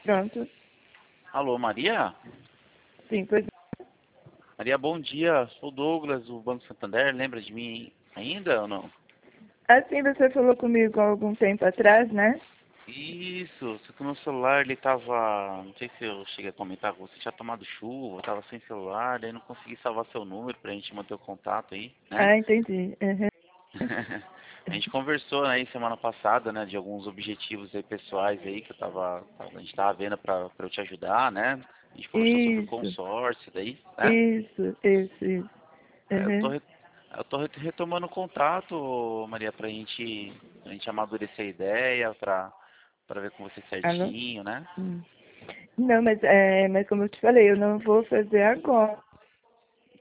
Pronto. Alô, Maria? Sim, pois. Maria, bom dia. Sou o Douglas, do Banco Santander. Lembra de mim ainda ou não? Assim você falou comigo há algum tempo atrás, né? Isso, só que o meu celular ele tava. Não sei se eu cheguei a comentar com você, tinha tomado chuva, tava sem celular, daí não consegui salvar seu número pra gente manter o contato aí, né? Ah, entendi. Uhum. A gente conversou aí semana passada, né, de alguns objetivos aí pessoais aí que a gente tava vendo pra eu te ajudar, né? A gente conversou sobre o Isso, consórcio daí, né? isso. É, Uhum. eu tô retomando o contato, Maria, pra gente amadurecer a ideia, pra ver com você Alô? certinho, né? Hum. Não, mas como eu te falei, eu não vou fazer agora.